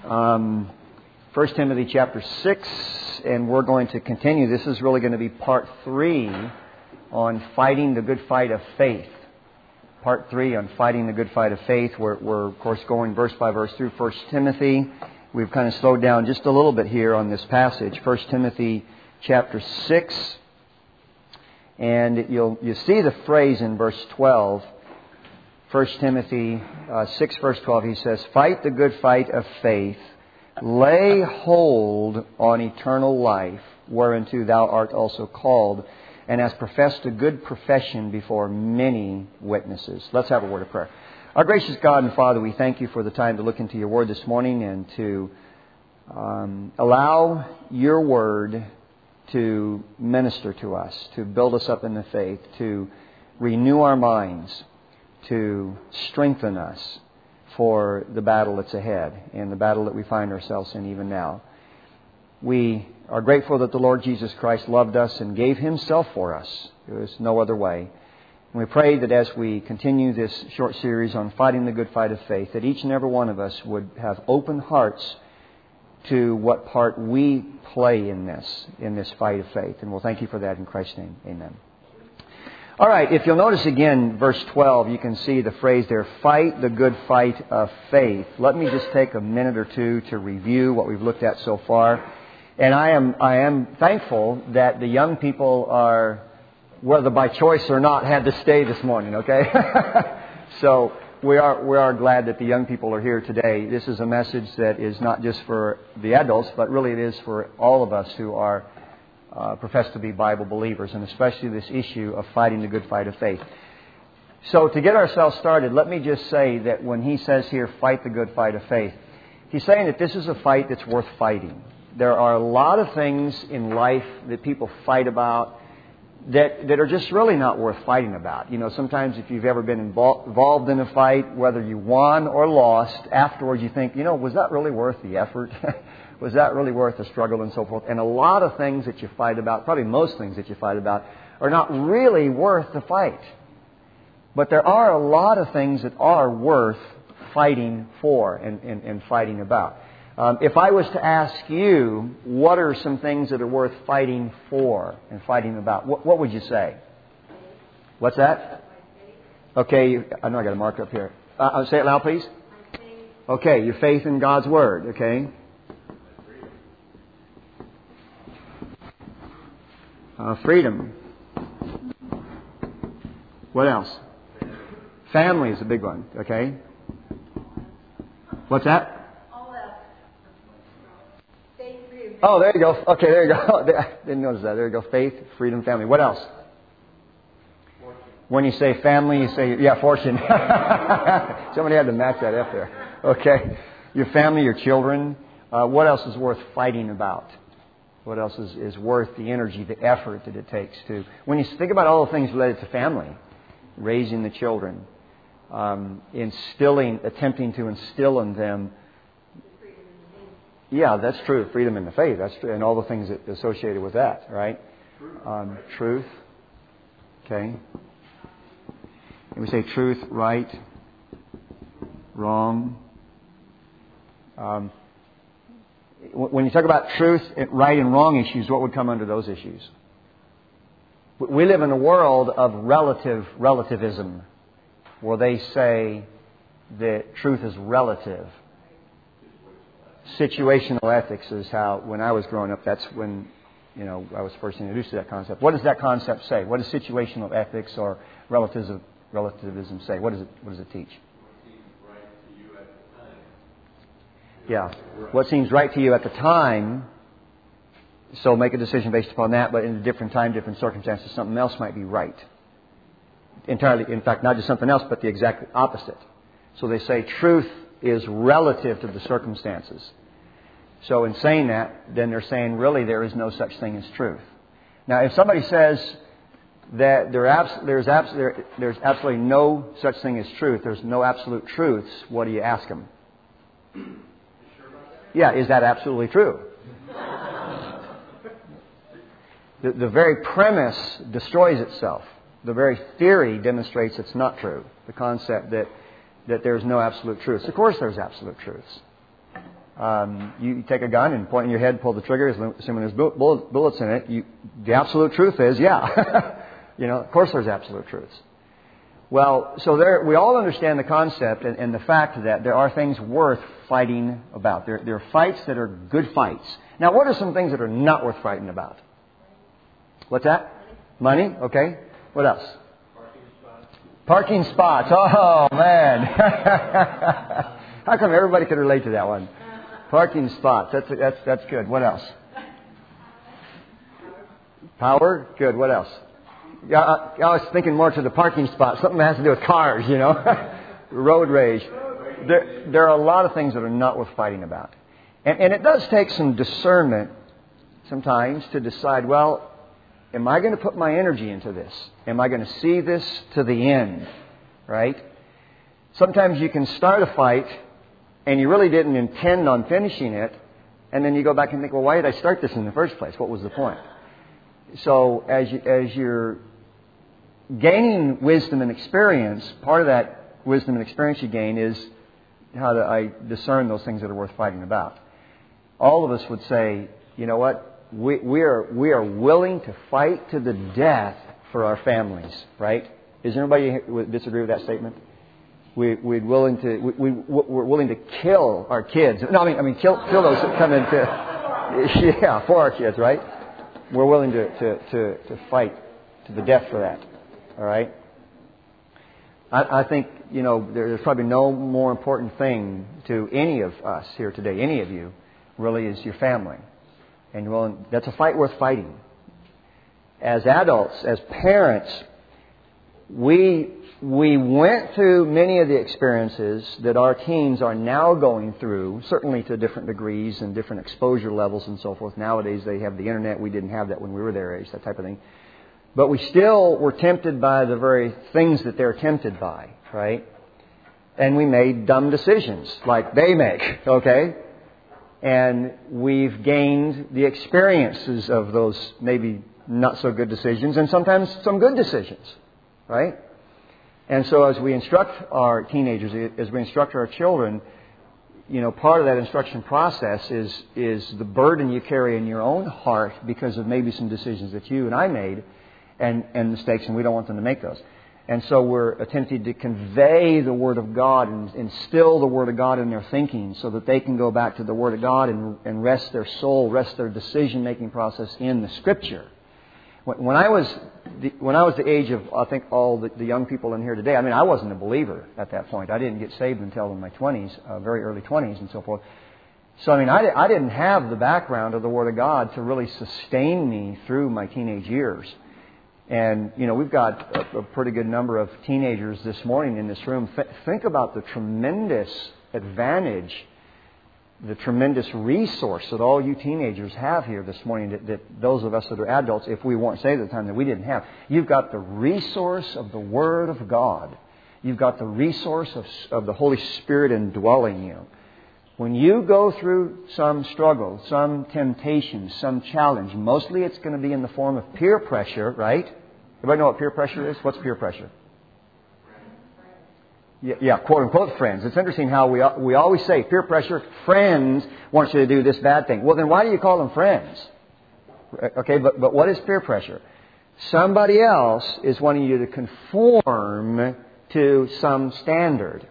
1 Timothy chapter 6, and we're going to continue. This is really going to be part 3 on fighting the good fight of faith. Part 3 on fighting the good fight of faith. We're of course, going verse by verse through 1 Timothy. We've kind of slowed down just a little bit here on this passage. 1 Timothy chapter 6. And you see the phrase in verse 12. 1 Timothy 6, verse 12, he says, "Fight the good fight of faith. Lay hold on eternal life, whereunto thou art also called, and hast professed a good profession before many witnesses." Let's have a word of prayer. Our gracious God and Father, we thank You for the time to look into Your Word this morning and to allow Your Word to minister to us, to build us up in the faith, to renew our minds, to strengthen us for the battle that's ahead and the battle that we find ourselves in even now. We are grateful that the Lord Jesus Christ loved us and gave Himself for us. There is no other way. And we pray that as we continue this short series on fighting the good fight of faith, that each and every one of us would have open hearts to what part we play in this fight of faith. And we'll thank You for that in Christ's name. Amen. All right, if you'll notice again, verse 12, you can see the phrase there, fight the good fight of faith. Let me just take a minute or two to review what we've looked at so far. And I am thankful that the young people are, whether by choice or not, had to stay this morning, okay? So we are glad that the young people are here today. This is a message that is not just for the adults, but really it is for all of us who are profess to be Bible believers, and especially this issue of fighting the good fight of faith. So to get ourselves started, let me just say that when he says here, fight the good fight of faith, he's saying that this is a fight that's worth fighting. There are a lot of things in life that people fight about that are just really not worth fighting about. You know, sometimes if you've ever been involved in a fight, whether you won or lost, afterwards you think, was that really worth the effort? Was that really worth the struggle and so forth? And a lot of things that you fight about, probably most things that you fight about, are not really worth the fight. But there are a lot of things that are worth fighting for and fighting about. If I was to ask you, what are some things that are worth fighting for and fighting about, what would you say? What's that? Okay, I know I got a mark up here. Say it loud, please. Okay, your faith in God's Word, okay? Freedom. What else? Family is a big one, okay? What's that? Oh, there you go. Okay, there you go. Didn't notice that. There you go. Faith, freedom, family. What else? Fortune. When you say family, you say, fortune. Somebody had to match that up there. Okay. Your family, your children. What else is worth fighting about? What else is worth the energy, the effort that it takes to... When you think about all the things related to family, raising the children, attempting to instill in them... Yeah, that's true. Freedom in the faith. That's true. And all the things that associated with that, right? Truth. Okay. And we say truth, right, wrong. When you talk about truth, right and wrong issues, what would come under those issues? We live in a world of relativism, where they say that truth is relative. Situational ethics is how, when I was growing up, that's when, I was first introduced to that concept. What does that concept say? What does situational ethics or relativism say? What does it teach? Yeah. What seems right to you at the time, so make a decision based upon that, but in a different time, different circumstances, something else might be right. Entirely, in fact, not just something else, but the exact opposite. So they say truth is relative to the circumstances. So in saying that, then they're saying really there is no such thing as truth. Now, if somebody says that there's absolutely no such thing as truth, there's no absolute truths, what do you ask them? Yeah, is that absolutely true? The very premise destroys itself. The very theory demonstrates it's not true. The concept that there's no absolute truths. Of course there's absolute truths. You take a gun and point in your head, pull the trigger, assuming there's bullets in it. The absolute truth is, yeah. Of course there's absolute truths. Well, so we all understand the concept and the fact that there are things worth fighting about. There are fights that are good fights. Now, what are some things that are not worth fighting about? What's that? Money? Okay. What else? Parking spots. Oh, man. How come everybody could relate to that one? Parking spots. That's good. What else? Power? Good. What else? Yeah, I was thinking more to the parking spot. Something that has to do with cars, Road rage. There are a lot of things that are not worth fighting about. And it does take some discernment sometimes to decide, well, am I going to put my energy into this? Am I going to see this to the end? Right? Sometimes you can start a fight and you really didn't intend on finishing it. And then you go back and think, well, why did I start this in the first place? What was the point? So as you're gaining wisdom and experience, part of that wisdom and experience you gain is how do I discern those things that are worth fighting about. All of us would say, you know what, we are willing to fight to the death for our families, right? Is anybody who would disagree with that statement? We're willing to kill our kids. No, I mean kill those that come into for our kids, right? We're willing to fight to the death for that. All right? I think, there's probably no more important thing to any of us here today, any of you, really, is your family. And that's a fight worth fighting. As adults, as parents, we went through many of the experiences that our teens are now going through, certainly to different degrees and different exposure levels and so forth. Nowadays they have the internet. We didn't have that when we were their age, that type of thing. But we still were tempted by the very things that they're tempted by, right? And we made dumb decisions like they make, okay? And we've gained the experiences of those maybe not so good decisions and sometimes some good decisions, right? And so as we instruct our teenagers, as we instruct our children, part of that instruction process is the burden you carry in your own heart because of maybe some decisions that you and I made and mistakes, and we don't want them to make those. And so we're attempting to convey the Word of God and instill the Word of God in their thinking so that they can go back to the Word of God and rest their soul, rest their decision-making process in the Scripture. When I was the age of, I think, all the young people in here today, I wasn't a believer at that point. I didn't get saved until in my 20s, very early 20s and so forth. So, I didn't have the background of the Word of God to really sustain me through my teenage years. And, we've got a pretty good number of teenagers this morning in this room. Think about the tremendous advantage, the tremendous resource that all you teenagers have here this morning that those of us that are adults, if we weren't saved at the time, that we didn't have. You've got the resource of the Word of God. You've got the resource of the Holy Spirit indwelling you. When you go through some struggle, some temptation, some challenge, mostly it's going to be in the form of peer pressure, right? Everybody know what peer pressure is? What's peer pressure? Yeah, quote-unquote friends. It's interesting how we always say peer pressure, friends want you to do this bad thing. Well, then why do you call them friends? Okay, but what is peer pressure? Somebody else is wanting you to conform to some standard.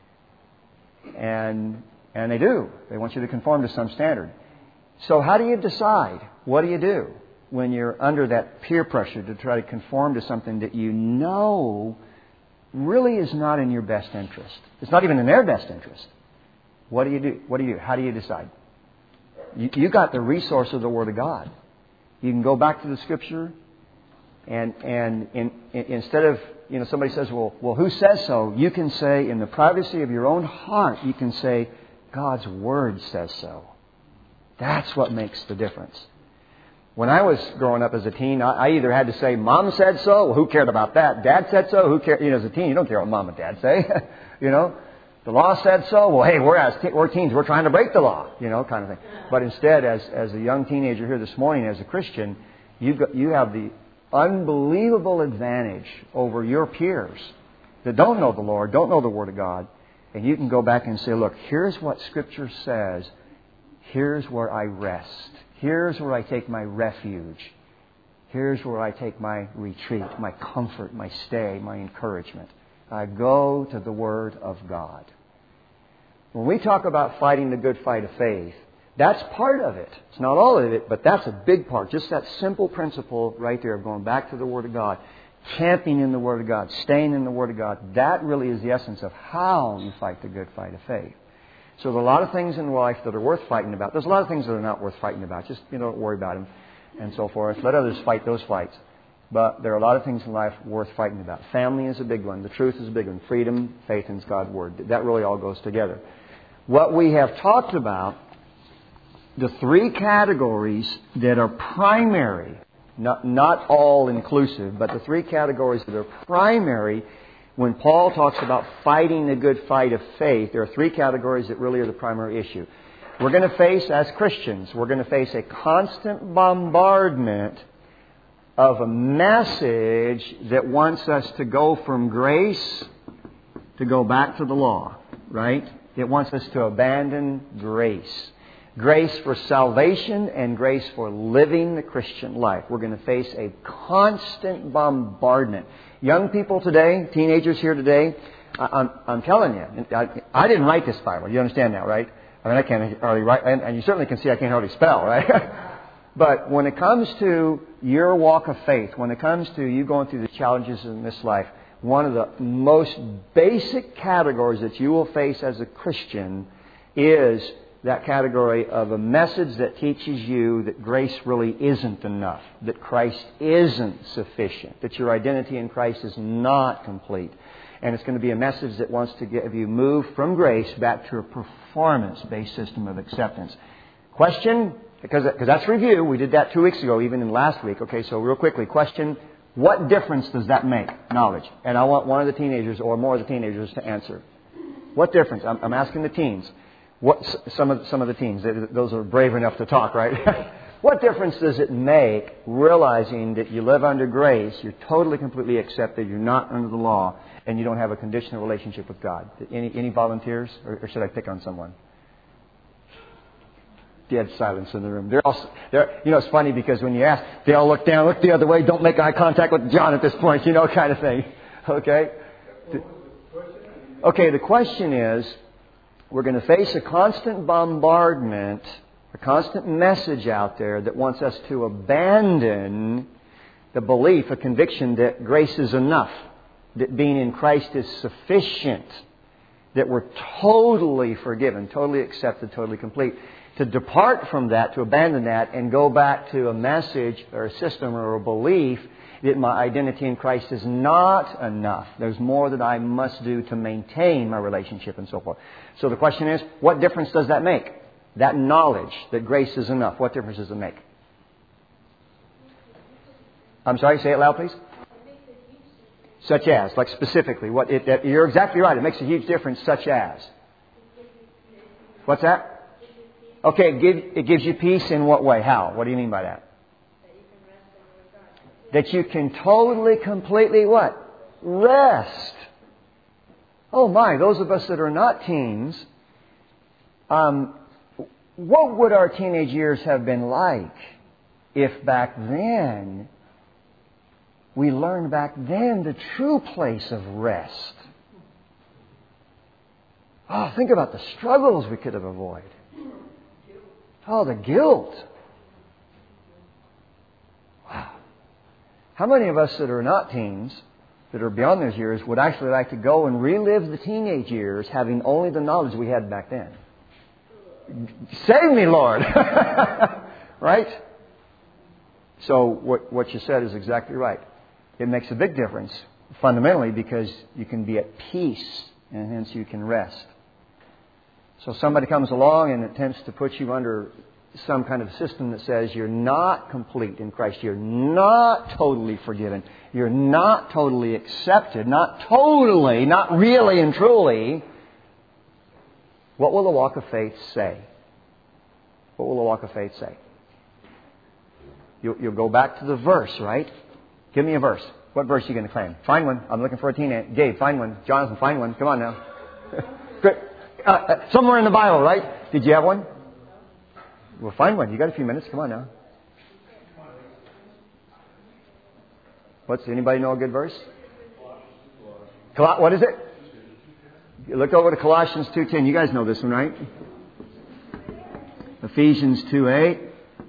And they do. They want you to conform to some standard. So how do you decide? What do you do when you're under that peer pressure to try to conform to something that you know really is not in your best interest? It's not even in their best interest. What do you do? How do you decide? You got the resource of the Word of God. You can go back to the Scripture and instead of, somebody says, well, who says so? You can say in the privacy of your own heart, you can say, God's Word says so. That's what makes the difference. When I was growing up as a teen, I either had to say, Mom said so. Well, who cared about that? Dad said so. Who cared? As a teen, you don't care what Mom and Dad say. The law said so. Well, hey, we're teens. We're trying to break the law, kind of thing. But instead, as a young teenager here this morning, as a Christian, you have the unbelievable advantage over your peers that don't know the Lord, don't know the Word of God. And you can go back and say, look, here's what Scripture says. Here's where I rest. Here's where I take my refuge. Here's where I take my retreat, my comfort, my stay, my encouragement. I go to the Word of God. When we talk about fighting the good fight of faith, that's part of it. It's not all of it, but that's a big part. Just that simple principle right there of going back to the Word of God, championing in the Word of God, staying in the Word of God. That really is the essence of how you fight the good fight of faith. So there are a lot of things in life that are worth fighting about. There's a lot of things that are not worth fighting about. Just, don't worry about them and so forth. Let others fight those fights. But there are a lot of things in life worth fighting about. Family is a big one. The truth is a big one. Freedom, faith, and God's Word. That really all goes together. What we have talked about, the three categories that are primary, not all inclusive, but the three categories that are primary when Paul talks about fighting the good fight of faith, there are three categories that really are the primary issue. We're going to face, as Christians, we're going to face a constant bombardment of a message that wants us to go from grace to go back to the law, right? It wants us to abandon grace. Grace for salvation and grace for living the Christian life. We're going to face a constant bombardment. Young people today, teenagers here today, I'm telling you, I didn't write this Bible. You understand that, right? I mean, I can't hardly write, and you certainly can see I can't hardly spell, right? But when it comes to your walk of faith, when it comes to you going through the challenges in this life, one of the most basic categories that you will face as a Christian is that category of a message that teaches you that grace really isn't enough, that Christ isn't sufficient, that your identity in Christ is not complete. And it's going to be a message that wants to get you moved from grace back to a performance-based system of acceptance. Question, because that's review. We did that 2 weeks ago, even in last week. Okay, so real quickly, question, what difference does that make? Knowledge. And I want one of the teenagers or more of the teenagers to answer. What difference? I'm asking the teens. Some of the teens, those are brave enough to talk, right? What difference does it make realizing that you live under grace, you're totally, completely accepted, you're not under the law, and you don't have a conditional relationship with God? Any volunteers? Or should I pick on someone? Dead silence in the room. It's funny because when you ask, they all look down, look the other way, don't make eye contact with John at this point, kind of thing. Okay? Okay, the question is, we're going to face a constant bombardment, a constant message out there that wants us to abandon the belief, a conviction that grace is enough, that being in Christ is sufficient, that we're totally forgiven, totally accepted, totally complete. To depart from that, to abandon that, and go back to a message or a system or a belief that my identity in Christ is not enough. There's more that I must do to maintain my relationship and so forth. So the question is, what difference does that make? That knowledge that grace is enough, what difference does it make? I'm sorry, say it loud, please. Such as, like specifically. You're exactly right. It makes a huge difference, such as. What's that? Okay, it gives you peace in what way? How? What do you mean by that? That you can totally, completely what? Rest. Oh my, those of us that are not teens, what would our teenage years have been like if back then we learned back then the true place of rest? Oh, think about the struggles we could have avoided. Oh, the guilt. Wow. How many of us that are not teens, that are beyond those years, would actually like to go and relive the teenage years having only the knowledge we had back then? Save me, Lord! Right? So what you said is exactly right. It makes a big difference, fundamentally, because you can be at peace, and hence you can rest. So somebody comes along and attempts to put you under some kind of system that says you're not complete in Christ. You're not totally forgiven. You're not totally accepted. Not totally, not really and truly. What will the walk of faith say? What will the walk of faith say? You'll go back to the verse, right? Give me a verse. What verse are you going to claim? Find one. I'm looking for a teenager. Gabe, find one. Jonathan, find one. Come on now. Somewhere in the Bible, right? Did you have one? Well, find one. You got a few minutes. Come on now. Anybody know a good verse? What is it? Look over to Colossians 2:10. You guys know this one, right? Ephesians 2:8.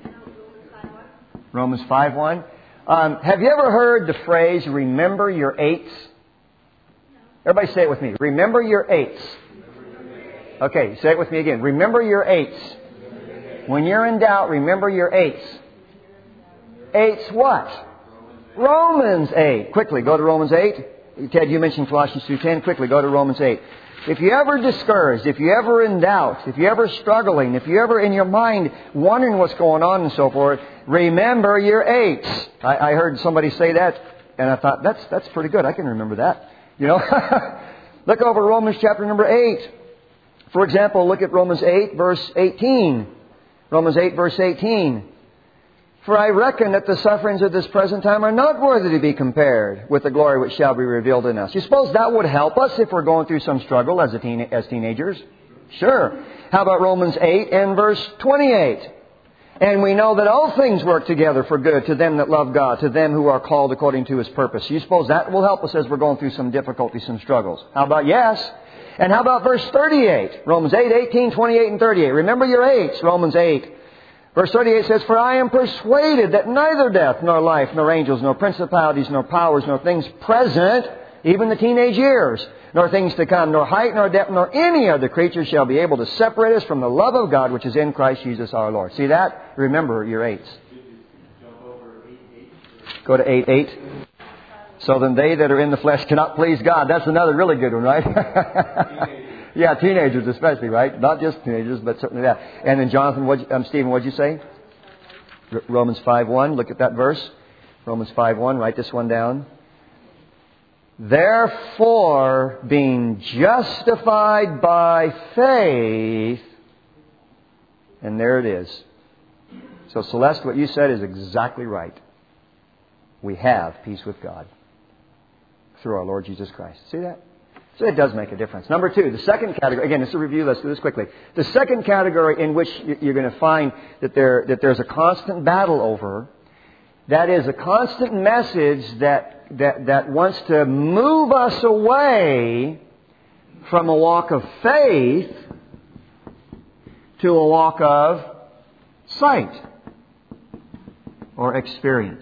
Romans 5:1. Have you ever heard the phrase, remember your eights? Everybody say it with me. Remember your eights. Okay, say it with me again. Remember your eights. When you're in doubt, remember your eights. Eights what? Romans 8. Quickly, go to Romans 8. Ted, you mentioned Colossians 2:10. Quickly, go to Romans 8. If you're ever discouraged, if you're ever in doubt, if you're ever struggling, if you're ever in your mind wondering what's going on and so forth, remember your eights. I heard somebody say that, and I thought, that's pretty good. I can remember that. You know? Look over Romans chapter number 8. For example, look at Romans 8, verse 18. Romans 8, verse 18. For I reckon that the sufferings of this present time are not worthy to be compared with the glory which shall be revealed in us. You suppose that would help us if we're going through some struggle as teenagers? Sure. How about Romans 8 and verse 28? And we know that all things work together for good to them that love God, to them who are called according to His purpose. You suppose that will help us as we're going through some difficulties, some struggles? How about yes? And how about verse 38? Romans 8, 18, 28, and 38. Remember your eights, Romans 8. Verse 38 says, For I am persuaded that neither death, nor life, nor angels, nor principalities, nor powers, nor things present, even the teenage years, nor things to come, nor height, nor depth, nor any other creature shall be able to separate us from the love of God which is in Christ Jesus our Lord. See that? Remember your eights. Go to 8:8. So then they that are in the flesh cannot please God. That's another really good one, right? Yeah, teenagers especially, right? Not just teenagers, but certainly that. And then Jonathan, Stephen, what'd you say? Romans 5:1. Look at that verse. Romans 5:1. Write this one down. Therefore, being justified by faith, and there it is. So, Celeste, what you said is exactly right. We have peace with God through our Lord Jesus Christ. See that? So it does make a difference. Number 2, the second category. Again, this is a review. Let's do this quickly. The second category in which you're going to find that there's a constant battle over, that is a constant message that wants to move us away from a walk of faith to a walk of sight or experience.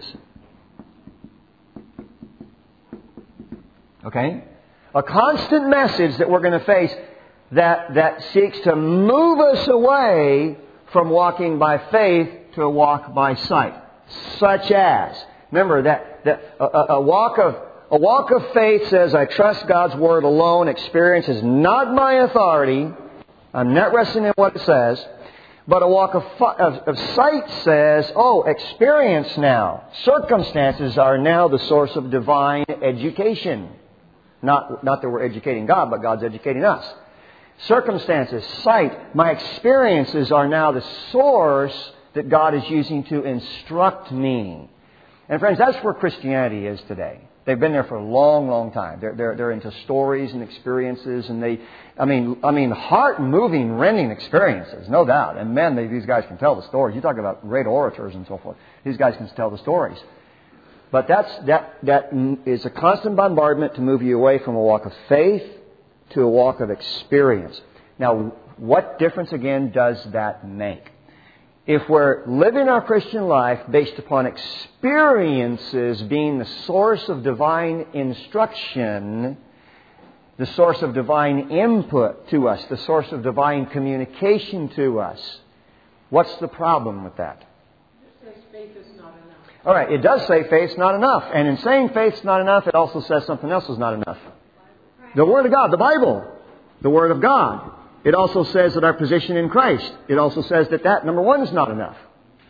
Okay? A constant message that we're going to face that seeks to move us away from walking by faith to a walk by sight. Such as, remember that a walk of faith says, I trust God's Word alone. Experience is not my authority. I'm not resting in what it says. But a walk of sight says, experience now. Circumstances are now the source of divine education. Not that we're educating God, but God's educating us. Circumstances, sight, my experiences are now the source that God is using to instruct me. And friends, that's where Christianity is today. They've been there for a long, long time. They're into stories and experiences, and heart-moving, rending experiences, no doubt. And men, these guys can tell the stories. You talk about great orators and so forth. These guys can tell the stories. But that is a constant bombardment to move you away from a walk of faith to a walk of experience. Now, what difference again does that make? If we're living our Christian life based upon experiences being the source of divine instruction, the source of divine input to us, the source of divine communication to us, what's the problem with that? It says faith is not enough. All right, it does say faith's not enough. And in saying faith's not enough, it also says something else is not enough. The Word of God, the Bible, the Word of God. It also says that our position in Christ. It also says that number one, is not enough.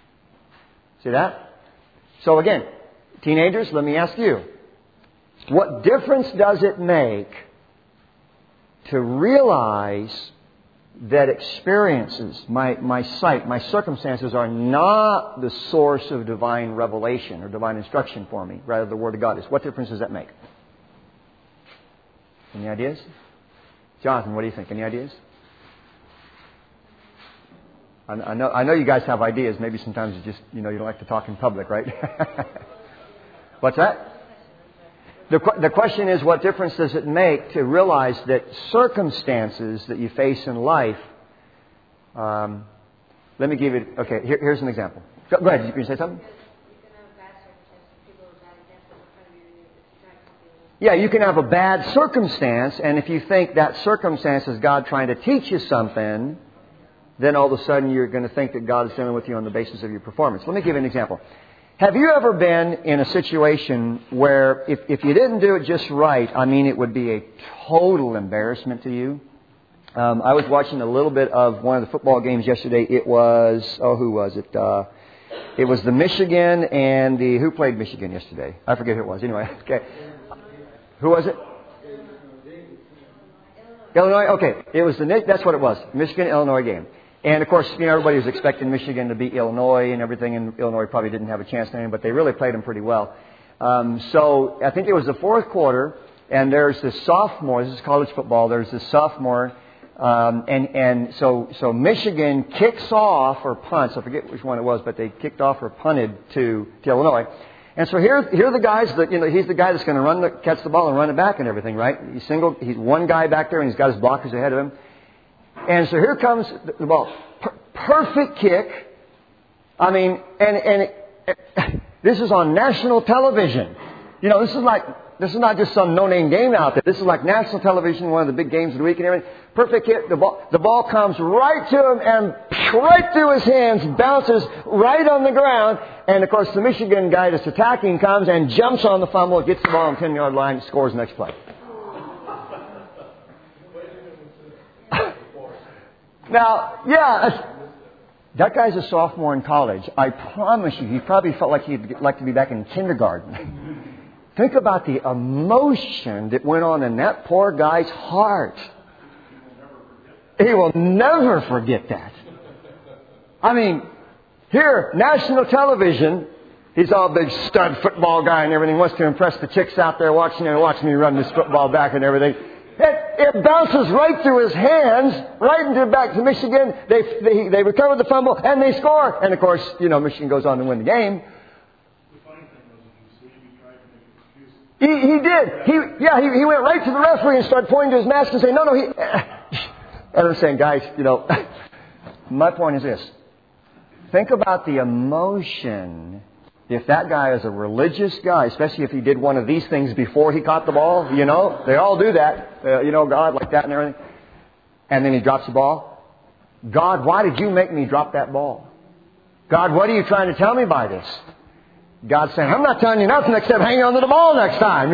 See that? So again, teenagers, let me ask you. What difference does it make to realize that experiences, my sight, my circumstances are not the source of divine revelation or divine instruction for me? Rather, the Word of God is. What difference does that make? Any ideas? Jonathan, what do you think? Any ideas? I know you guys have ideas. Maybe sometimes you just, you don't like to talk in public, right? What's that? The question is, what difference does it make to realize that circumstances that you face in life, let me give you, okay, here's an example. Go ahead, you can say something? Yeah, you can have a bad circumstance, and if you think that circumstance is God trying to teach you something, then all of a sudden you're going to think that God is dealing with you on the basis of your performance. Let me give you an example. Have you ever been in a situation where if you didn't do it just right, it would be a total embarrassment to you? I was watching a little bit of one of the football games yesterday. It was, who was it? It was the Michigan and who played Michigan yesterday? I forget who it was. Anyway, okay. Who was it? Illinois? Okay. It was that's what it was. Michigan-Illinois game. And of course, everybody was expecting Michigan to beat Illinois and everything, and Illinois probably didn't have a chance to win, but they really played them pretty well. So I think it was the fourth quarter, and there's this sophomore. This is college football. There's this sophomore, so Michigan kicks off or punts. I forget which one it was, but they kicked off or punted to Illinois. And so here are the guys that he's the guy that's going to catch the ball and run it back and everything, right? He's one guy back there, and he's got his blockers ahead of him. And so here comes the ball. Perfect kick. This is on national television. This is not just some no-name game out there. This is like national television, one of the big games of the week and everything. Perfect kick. The ball comes right to him and right through his hands, bounces right on the ground. And of course, the Michigan guy that's attacking comes and jumps on the fumble, gets the ball on the 10-yard line, scores the next play. Now, that guy's a sophomore in college. I promise you, he probably felt like he'd like to be back in kindergarten. Think about the emotion that went on in that poor guy's heart. He will never forget that. Here, national television, he's all big stud football guy and everything, wants to impress the chicks out there watching me run this football back and everything. It bounces right through his hands, right into back to Michigan. They recover the fumble and they score. And of course, Michigan goes on to win the game. The funny thing was, he tried to make an excuse. He did. He went right to the referee and started pointing to his mask and saying, "No." And I'm saying, guys, my point is this: think about the emotion. If that guy is a religious guy, especially if he did one of these things before he caught the ball, they all do that, God like that and everything. And then he drops the ball. God, why did you make me drop that ball? God, what are you trying to tell me by this? God's saying, I'm not telling you nothing except hang on to the ball next time,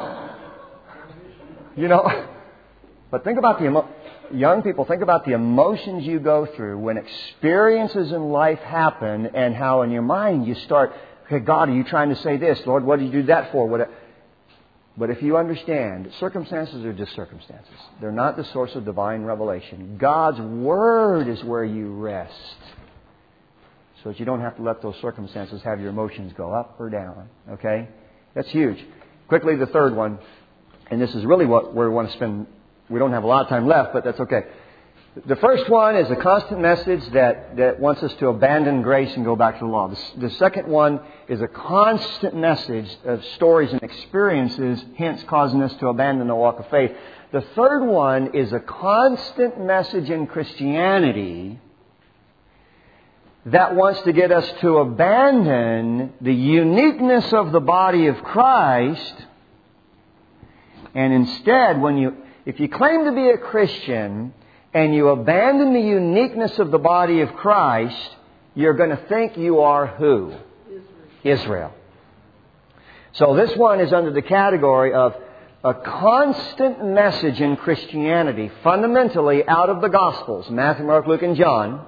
But think about young people, think about the emotions you go through when experiences in life happen and how in your mind you start, okay, God, are you trying to say this? Lord, what did you do that for? But if you understand, circumstances are just circumstances. They're not the source of divine revelation. God's Word is where you rest. So that you don't have to let those circumstances have your emotions go up or down. Okay? That's huge. Quickly, the third one, and this is really where we want to spend. We don't have a lot of time left, but that's okay. The first one is a constant message that wants us to abandon grace and go back to the law. The second one is a constant message of stories and experiences, hence causing us to abandon the walk of faith. The third one is a constant message in Christianity that wants to get us to abandon the uniqueness of the body of Christ, and instead, if you claim to be a Christian and you abandon the uniqueness of the body of Christ, you're going to think you are who? Israel. So this one is under the category of a constant message in Christianity, fundamentally out of the Gospels, Matthew, Mark, Luke, and John,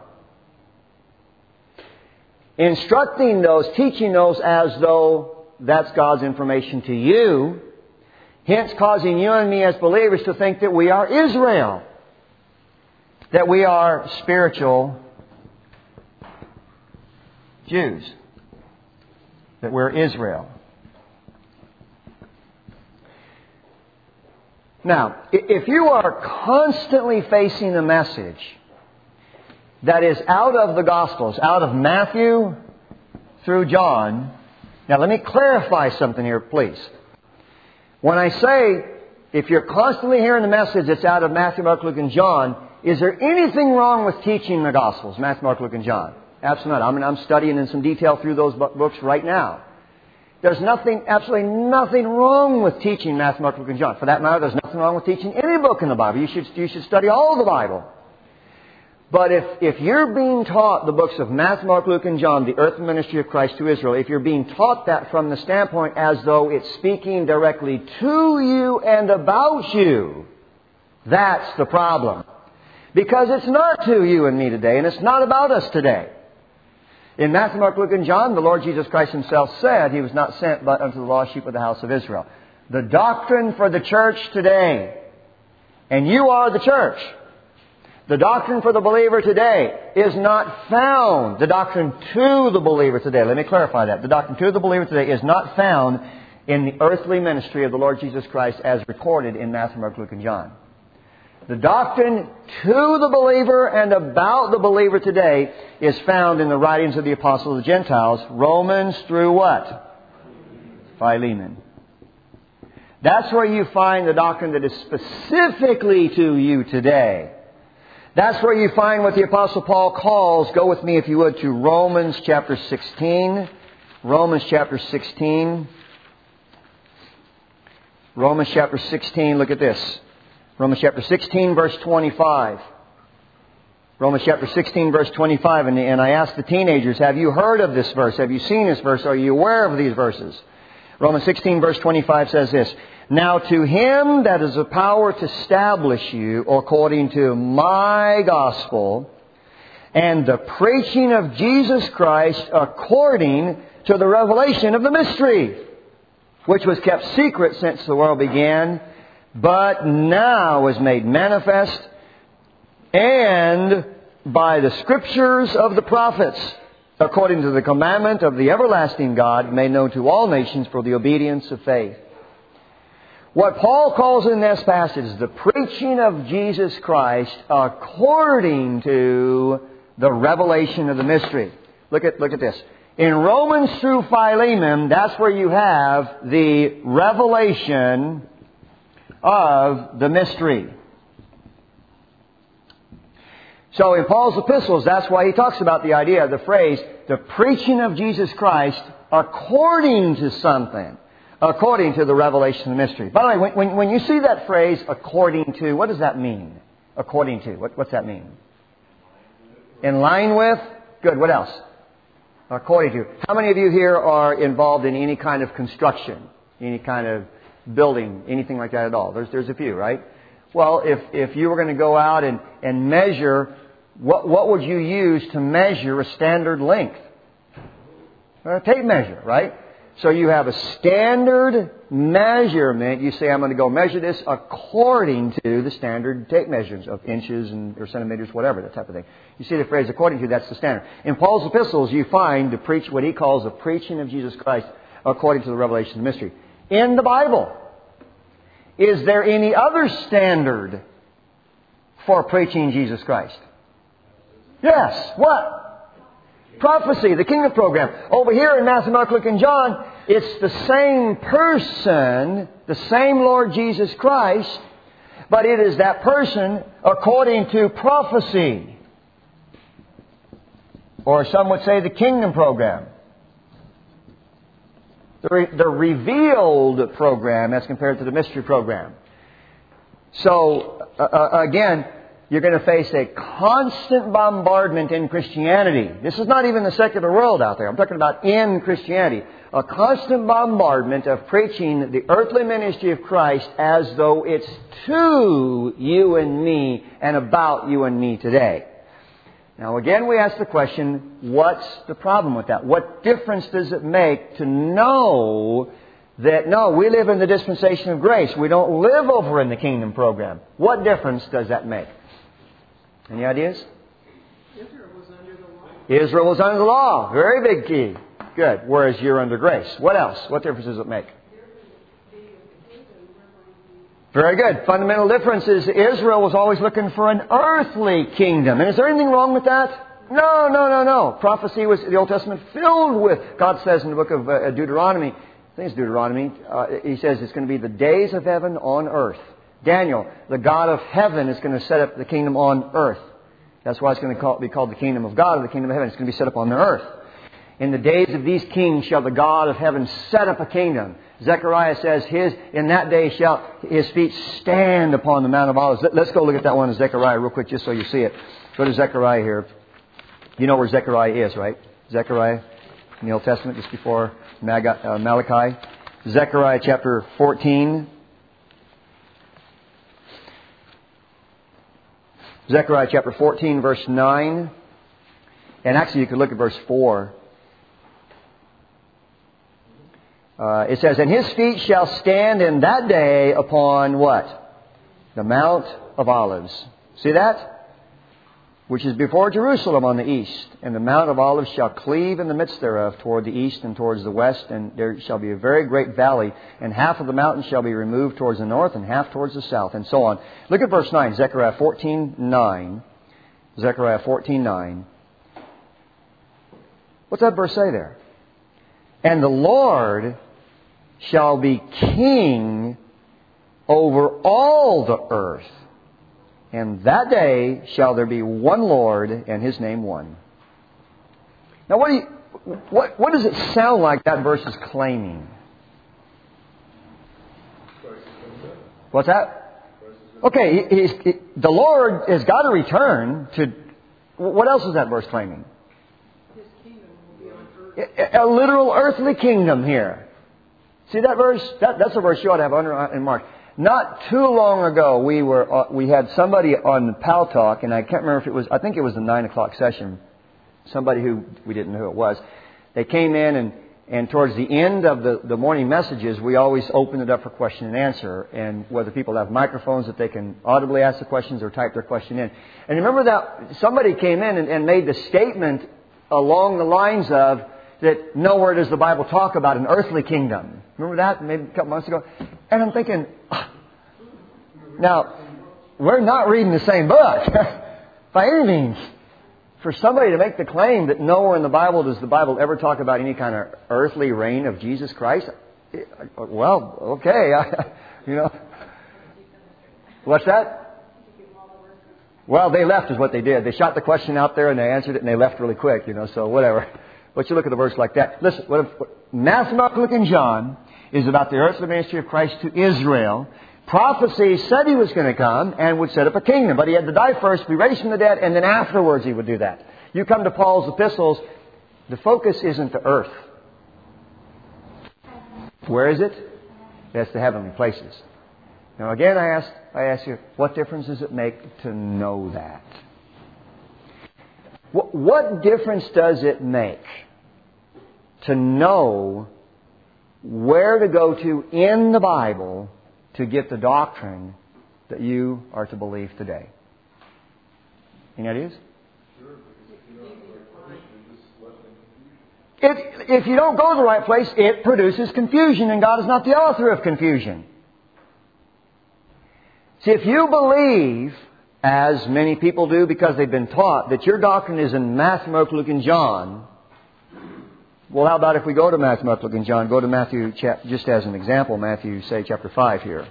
instructing those, teaching those as though that's God's information to you, hence causing you and me as believers to think that we are Israel. That we are spiritual Jews. That we're Israel. Now, if you are constantly facing the message that is out of the Gospels, out of Matthew through John. Now let me clarify something here, please. When I say, if you're constantly hearing the message that's out of Matthew, Mark, Luke, and John, is there anything wrong with teaching the Gospels, Matthew, Mark, Luke, and John? Absolutely not. I'm studying in some detail through those books right now. There's absolutely nothing wrong with teaching Matthew, Mark, Luke, and John. For that matter, there's nothing wrong with teaching any book in the Bible. You should study all the Bible. But if you're being taught the books of Matthew, Mark, Luke, and John, the earthly ministry of Christ to Israel, if you're being taught that from the standpoint as though it's speaking directly to you and about you, that's the problem. Because it's not to you and me today, and it's not about us today. In Matthew, Mark, Luke, and John, the Lord Jesus Christ Himself said He was not sent but unto the lost sheep of the house of Israel. The doctrine for the church today, and you are the church, the doctrine for the believer today is not found. The doctrine to the believer today, let me clarify that. The doctrine to the believer today is not found in the earthly ministry of the Lord Jesus Christ as recorded in Matthew, Mark, Luke, and John. The doctrine to the believer and about the believer today is found in the writings of the apostles of the Gentiles, Romans through what? Philemon. That's where you find the doctrine that is specifically to you today. That's where you find what the Apostle Paul calls, go with me if you would, to Romans chapter 16. Romans chapter 16. Romans chapter 16, look at this. Romans chapter 16, verse 25. Romans chapter 16, verse 25. And I asked the teenagers, have you heard of this verse? Have you seen this verse? Are you aware of these verses? Romans 16, verse 25 says this. Now to Him that is the power to establish you according to my gospel and the preaching of Jesus Christ according to the revelation of the mystery, which was kept secret since the world began, but now is made manifest, and by the Scriptures of the prophets, according to the commandment of the everlasting God, made known to all nations for the obedience of faith. What Paul calls in this passage is the preaching of Jesus Christ according to the revelation of the mystery. Look at this. In Romans through Philemon, that's where you have the revelation of the mystery. So in Paul's epistles, that's why he talks about the idea, the phrase, the preaching of Jesus Christ according to something. According to the revelation of the mystery. By the way, when you see that phrase, according to, what does that mean? According to. What's that mean? In line with? Good. What else? According to. How many of you here are involved in any kind of construction? Any kind of building? Anything like that at all? There's a few, right? Well, if you were going to go out and measure, what would you use to measure a standard length? A tape measure, right? So you have a standard measurement. You say, I'm going to go measure this according to the standard tape measurements of inches or centimeters, whatever, that type of thing. You see the phrase according to, that's the standard. In Paul's epistles, you find the preach what he calls the preaching of Jesus Christ according to the revelation of the mystery. In the Bible, is there any other standard for preaching Jesus Christ? Yes. What? Prophecy, the kingdom program. Over here in Matthew, Mark, Luke, and John, it's the same person, the same Lord Jesus Christ, but it is that person according to prophecy. Or some would say the kingdom program. The revealed program as compared to the mystery program. So, again, you're going to face a constant bombardment in Christianity. This is not even the secular world out there. I'm talking about in Christianity. A constant bombardment of preaching the earthly ministry of Christ as though it's to you and me and about you and me today. Now again, we ask the question, what's the problem with that? What difference does it make to know that, no, we live in the dispensation of grace. We don't live over in the kingdom program. What difference does that make? Any ideas? Israel was under the law. Israel was under the law. Very big key. Good. Whereas you're under grace. What else? What difference does it make? Very good. Fundamental difference is Israel was always looking for an earthly kingdom. And is there anything wrong with that? No. Prophecy was, the Old Testament, filled with, God says in the book of Deuteronomy, I think it's Deuteronomy, He says it's going to be the days of heaven on earth. Daniel, the God of heaven is going to set up the kingdom on earth. That's why it's going to be called the kingdom of God or the kingdom of heaven. It's going to be set up on the earth. In the days of these kings shall the God of heaven set up a kingdom. Zechariah says, in that day shall His feet stand upon the Mount of Olives. Let's go look at that one in Zechariah real quick just so you see it. Go to Zechariah here. You know where Zechariah is, right? Zechariah in the Old Testament, just before Malachi. Zechariah chapter 14. Zechariah chapter 14, verse 9. And actually you could look at verse 4. It says, and His feet shall stand in that day upon what? The Mount of Olives. See that? Which is before Jerusalem on the east. And the Mount of Olives shall cleave in the midst thereof toward the east and towards the west. And there shall be a very great valley. And half of the mountain shall be removed towards the north and half towards the south. And so on. Look at verse 9. Zechariah 14:9. Zechariah 14:9. What's that verse say there? And the Lord shall be king over all the earth. And that day shall there be one Lord, and His name one. Now, what does it sound like that verse is claiming? What's that? Okay, the Lord has got to return to... What else is that verse claiming? His kingdom will be on earth. A literal earthly kingdom here. See that verse? That's a verse you ought to have under and marked. Not too long ago, we had somebody on Pal Talk, and I can't remember if it was, I think it was the 9 o'clock session, somebody who we didn't know who it was. They came in, and towards the end of the morning messages, we always open it up for question and answer, and whether people have microphones that they can audibly ask the questions or type their question in. And remember that somebody came in and made the statement along the lines of that nowhere does the Bible talk about an earthly kingdom. Remember that? Maybe a couple months ago. And I'm thinking, now, we're not reading the same book by any means. For somebody to make the claim that nowhere in the Bible does the Bible ever talk about any kind of earthly reign of Jesus Christ, well, okay, What's that? Well, they left is what they did. They shot the question out there and they answered it and they left really quick, so whatever. But you look at a verse like that. Listen, Matthew, Mark, Luke, and John is about the earthly ministry of Christ to Israel. Prophecy said He was going to come and would set up a kingdom. But He had to die first, be raised from the dead, and then afterwards He would do that. You come to Paul's epistles, the focus isn't the earth. Where is it? That's the heavenly places. Now again, I ask you, what difference does it make to know that? What difference does it make to know where to go to in the Bible to get the doctrine that you are to believe today? Any ideas? If you don't go to the right place, it produces confusion, and God is not the author of confusion. See, if you believe, as many people do because they've been taught, that your doctrine is in Matthew, Mark, Luke, and John, well, how about if we go to Matthew, Mark, Luke, and John? Go to Matthew, just as an example, Matthew, say, chapter 5 here.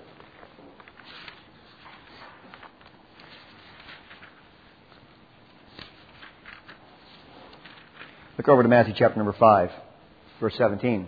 Look over to Matthew chapter number 5, verse 17.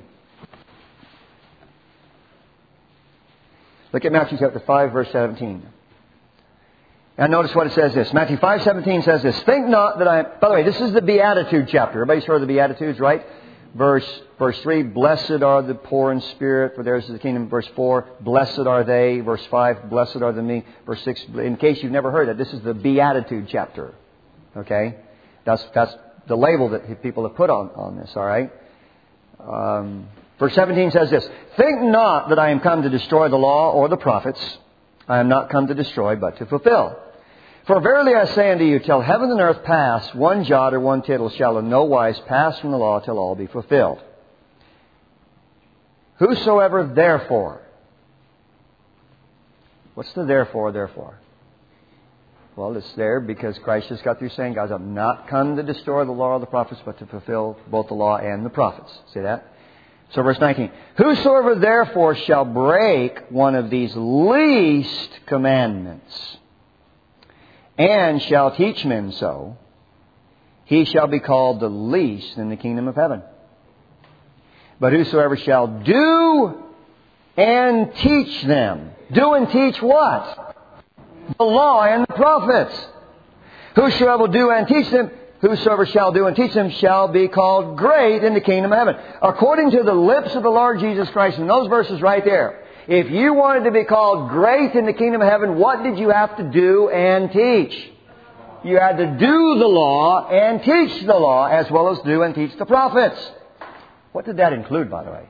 Look at Matthew chapter 5, verse 17. And notice what it says this. Matthew 5:17 says this. Think not that I... By the way, this is the Beatitude chapter. Everybody's heard of the Beatitudes, right? Verse 3, blessed are the poor in spirit, for theirs is the kingdom. Verse 4, blessed are they. Verse 5, blessed are the meek. Verse 6, in case you've never heard that, this is the Beatitude chapter. Okay? That's the label that people have put on this, all right? Verse 17 says this. Think not that I am come to destroy the law or the prophets. I am not come to destroy, but to fulfill. For verily I say unto you, till heaven and earth pass, one jot or one tittle shall in no wise pass from the law till all be fulfilled. Whosoever therefore What's the therefore? Well, it's there because Christ just got through saying, guys, I've not come to destroy the law of the prophets, but to fulfill both the law and the prophets. See that? So verse 19. Whosoever therefore shall break one of these least commandments and shall teach men so, he shall be called the least in the kingdom of heaven. But whosoever shall do and teach them. Do and teach what? The law and the prophets. Whosoever do and teach them, whosoever shall do and teach them shall be called great in the kingdom of heaven. According to the lips of the Lord Jesus Christ, in those verses right there, if you wanted to be called great in the kingdom of heaven, what did you have to do and teach? You had to do the law and teach the law, as well as do and teach the prophets. What did that include, by the way?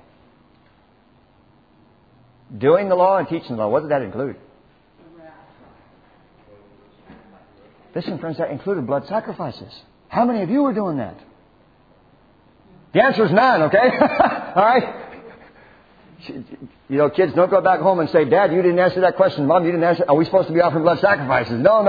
Doing the law and teaching the law. What did that include? Listen, friends, that included blood sacrifices. How many of you were doing that? The answer is none, okay? All right? You know, kids, don't go back home and say, Dad, you didn't answer that question. Mom, you didn't answer. Are we supposed to be offering blood sacrifices? No.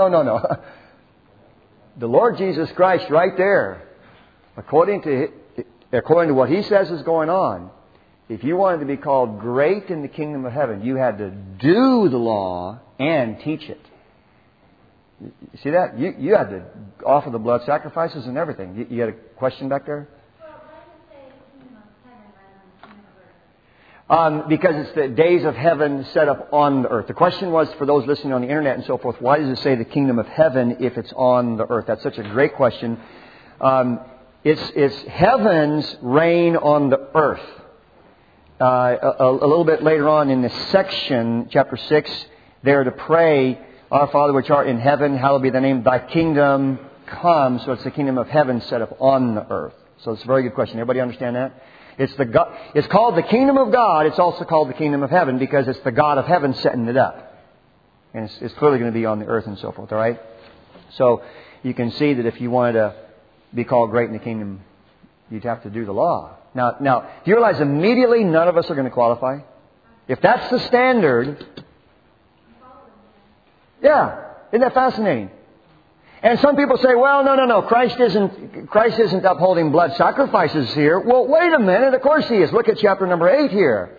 The Lord Jesus Christ right there, according to what He says is going on, if you wanted to be called great in the kingdom of heaven, you had to do the law and teach it. You see that? You had to offer the blood sacrifices and everything. You had a question back there? Well, why does it say the kingdom of heaven rather than the kingdom of earth? Because it's the days of heaven set up on the earth. The question was, for those listening on the internet and so forth, why does it say the kingdom of heaven if it's on the earth? That's such a great question. It's heaven's reign on the earth. A little bit later on in this section, chapter 6, there to pray, Our Father which art in heaven, hallowed be thy name, thy kingdom come. So it's the kingdom of heaven set up on the earth. So it's a very good question. Everybody understand that? It's called the kingdom of God. It's also called the kingdom of heaven because it's the God of heaven setting it up. And it's clearly going to be on the earth and so forth, all right? So you can see that if you wanted to be called great in the kingdom, you'd have to do the law. Now, do you realize immediately none of us are going to qualify? If that's the standard, yeah, isn't that fascinating? And some people say, well, no, Christ isn't upholding blood sacrifices here. Well, wait a minute, of course He is. Look at chapter number 8 here.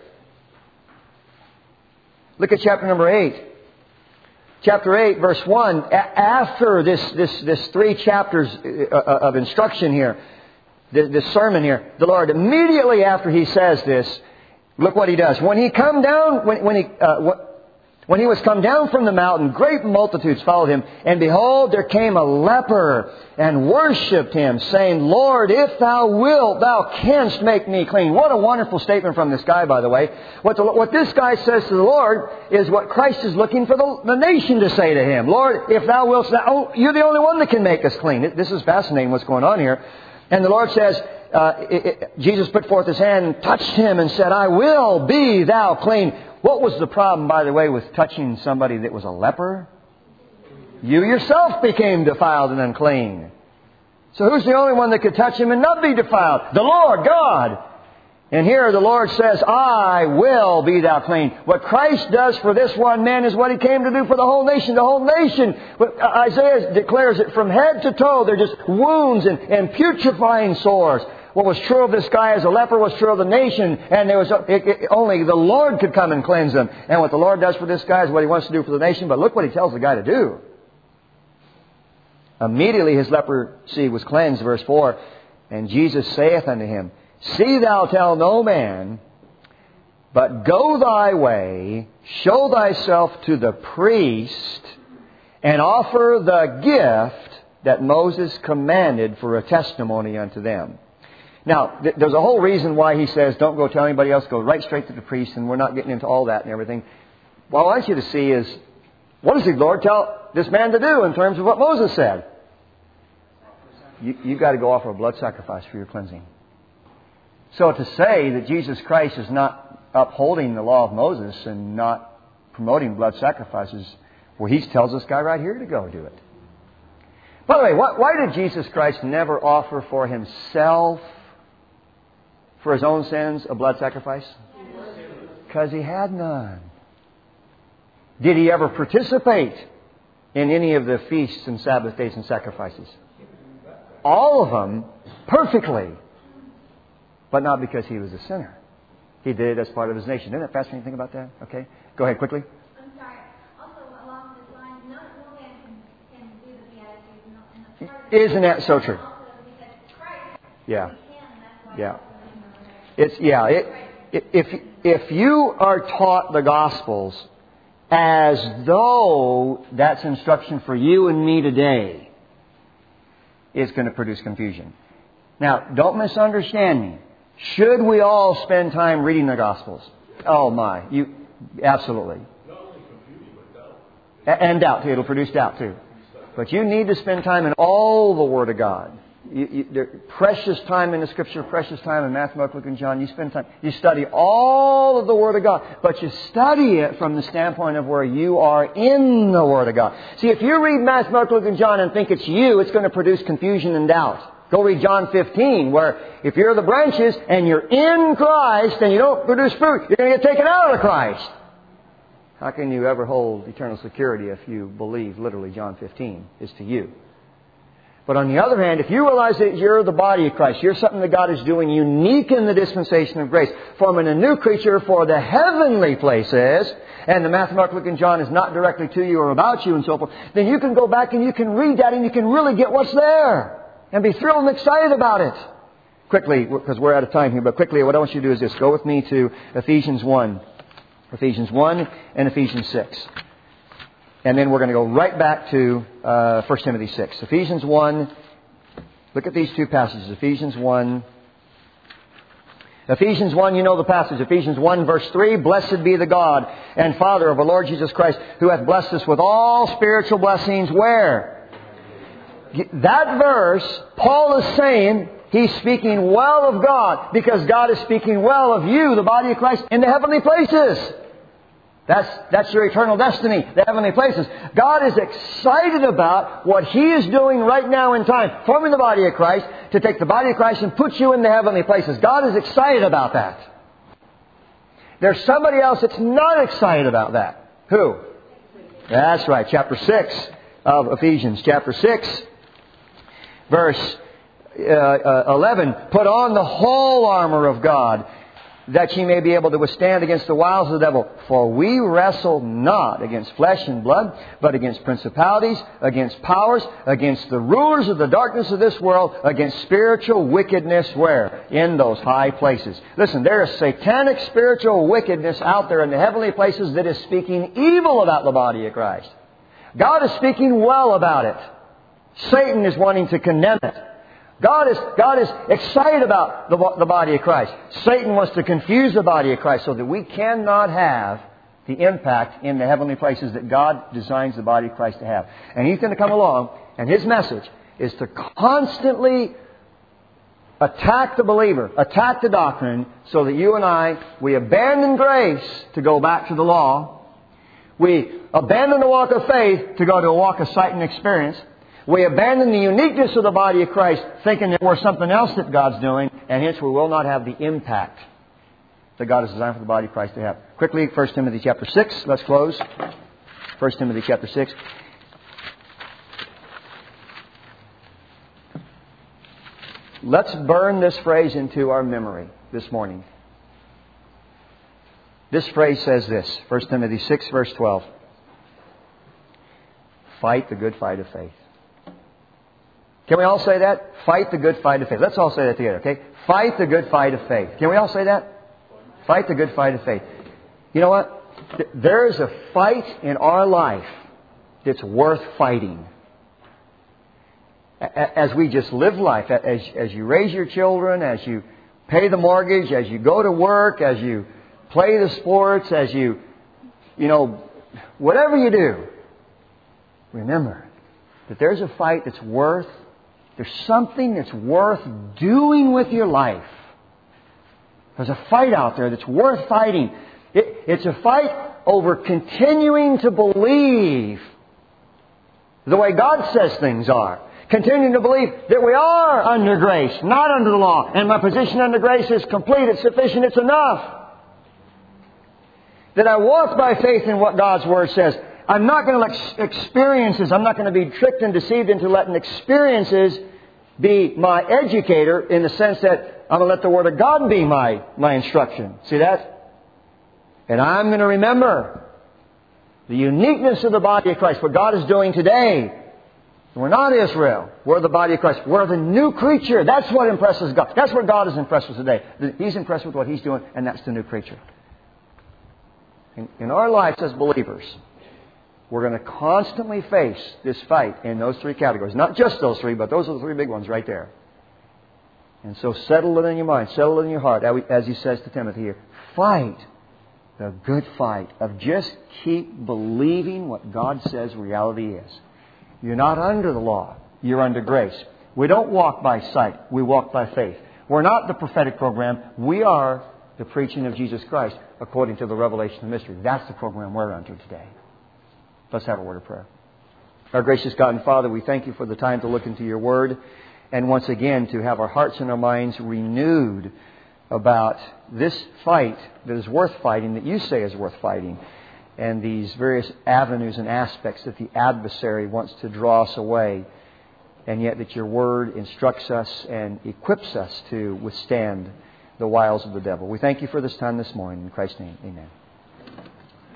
Look at chapter number 8. Chapter 8, verse 1, after this 3 chapters of instruction here, this sermon here, the Lord, immediately after He says this, look what He does. When He come down, when He was come down from the mountain, great multitudes followed Him. And behold, there came a leper and worshipped Him, saying, Lord, if Thou wilt, Thou canst make me clean. What a wonderful statement from this guy, by the way. What this guy says to the Lord is what Christ is looking for the nation to say to Him. Lord, if Thou wilt, You're the only one that can make us clean. This is fascinating what's going on here. And the Lord says, Jesus put forth His hand and touched him and said, I will be thou clean. What was the problem, by the way, with touching somebody that was a leper? You yourself became defiled and unclean. So who's the only one that could touch him and not be defiled? The Lord God. And here the Lord says, I will be thou clean. What Christ does for this one man is what He came to do for the whole nation. The whole nation, Isaiah declares it from head to toe. They're just wounds and putrefying sores. What was true of this guy as a leper was true of the nation. And there was only the Lord could come and cleanse them. And what the Lord does for this guy is what He wants to do for the nation. But look what He tells the guy to do. Immediately his leprosy was cleansed, verse 4. And Jesus saith unto him, See thou tell no man, but go thy way, show thyself to the priest, and offer the gift that Moses commanded for a testimony unto them. Now, there's a whole reason why He says, don't go tell anybody else, go right straight to the priest, and we're not getting into all that and everything. What I want you to see is, what does the Lord tell this man to do in terms of what Moses said? You've got to go offer a blood sacrifice for your cleansing. So to say that Jesus Christ is not upholding the law of Moses and not promoting blood sacrifices, well, He tells this guy right here to go do it. By the way, why did Jesus Christ never offer for Himself, for His own sins, a blood sacrifice? Because He had none. Did he ever participate in any of the feasts and Sabbath days and sacrifices? All of them perfectly. But not because he was a sinner. He did it as part of his nation. Isn't that fascinating? Think about that? Okay. Go ahead quickly. I'm sorry. Also, along this line, no man can do the Beatitudes. And part of Isn't that so true? also because Christ, Yeah. he can, that's why Yeah. it's If you are taught the Gospels as though that's instruction for you and me today, it's going to produce confusion. Now, don't misunderstand me. Should we all spend time reading the Gospels? Oh my, absolutely. Not only confusion, but doubt. And doubt too. It'll produce doubt too. But you need to spend time in all the Word of God. Precious time in the Scripture, precious time in Matthew, Mark, Luke, and John. You spend time. You study all of the Word of God, but you study it from the standpoint of where you are in the Word of God. See, if you read Matthew, Mark, Luke, and John and think it's you, it's going to produce confusion and doubt. Go read John 15, where if you're the branches and you're in Christ and you don't produce fruit, you're going to get taken out of Christ. How can you ever hold eternal security if you believe literally John 15 is to you? But on the other hand, if you realize that you're the body of Christ, you're something that God is doing unique in the dispensation of grace, forming a new creature for the heavenly places, and the Matthew, Mark, Luke, and John is not directly to you or about you and so forth, then you can go back and you can read that and you can really get what's there and be thrilled and excited about it. Quickly, because we're out of time here, but quickly what I want you to do is this. Go with me to Ephesians 1. Ephesians 1 and Ephesians 6. And then we're going to go right back to 1 Timothy 6. Ephesians 1. Look at these two passages. Ephesians 1. Ephesians 1, you know the passage. Ephesians 1 verse 3. Blessed be the God and Father of our Lord Jesus Christ, who hath blessed us with all spiritual blessings. Where? That verse, Paul is saying he's speaking well of God because God is speaking well of you, the body of Christ, in the heavenly places. That's your eternal destiny, the heavenly places. God is excited about what He is doing right now in time, forming the body of Christ, to take the body of Christ and put you in the heavenly places. God is excited about that. There's somebody else that's not excited about that. Who? That's right, chapter 6 of Ephesians. Chapter 6, verse 11. Put on the whole armor of God, that ye may be able to withstand against the wiles of the devil. For we wrestle not against flesh and blood, but against principalities, against powers, against the rulers of the darkness of this world, against spiritual wickedness. Where? In those high places. Listen, there is satanic spiritual wickedness out there in the heavenly places that is speaking evil about the body of Christ. God is speaking well about it. Satan is wanting to condemn it. God is excited about the body of Christ. Satan wants to confuse the body of Christ so that we cannot have the impact in the heavenly places that God designs the body of Christ to have. And he's going to come along, and his message is to constantly attack the believer, attack the doctrine, so that you and I, we abandon grace to go back to the law. We abandon the walk of faith to go to a walk of sight and experience. We abandon the uniqueness of the body of Christ, thinking that we're something else that God's doing, and hence we will not have the impact that God has designed for the body of Christ to have. Quickly, 1 Timothy chapter 6. Let's close. 1 Timothy chapter 6. Let's burn this phrase into our memory this morning. This phrase says this, 1 Timothy 6, verse 12. Fight the good fight of faith. Can we all say that? Fight the good fight of faith. Let's all say that together, okay? Fight the good fight of faith. Can we all say that? Fight the good fight of faith. You know what? There is a fight in our life that's worth fighting. As we just live life, as you raise your children, as you pay the mortgage, as you go to work, as you play the sports, as you whatever you do, remember that there's a fight that's there's something that's worth doing with your life. There's a fight out there that's worth fighting. It's a fight over continuing to believe the way God says things are. Continuing to believe that we are under grace, not under the law. And my position under grace is complete, it's sufficient, it's enough. That I walk by faith in what God's Word says. I'm not going to let experiences, I'm not going to be tricked and deceived into letting experiences be my educator in the sense that I'm going to let the Word of God be my instruction. See that? And I'm going to remember the uniqueness of the body of Christ, what God is doing today. We're not Israel. We're the body of Christ. We're the new creature. That's what impresses God. That's what God is impressed with today. He's impressed with what He's doing, and that's the new creature. In our lives as believers, we're going to constantly face this fight in those three categories. Not just those three, but those are the three big ones right there. And so settle it in your mind. Settle it in your heart. As He says to Timothy here, fight the good fight of just keep believing what God says reality is. You're not under the law. You're under grace. We don't walk by sight. We walk by faith. We're not the prophetic program. We are the preaching of Jesus Christ according to the revelation of mystery. That's the program we're under today. Let's have a word of prayer. Our gracious God and Father, we thank You for the time to look into Your Word and once again to have our hearts and our minds renewed about this fight that is worth fighting, that You say is worth fighting, and these various avenues and aspects that the adversary wants to draw us away, and yet that Your Word instructs us and equips us to withstand the wiles of the devil. We thank You for this time this morning. In Christ's name, amen.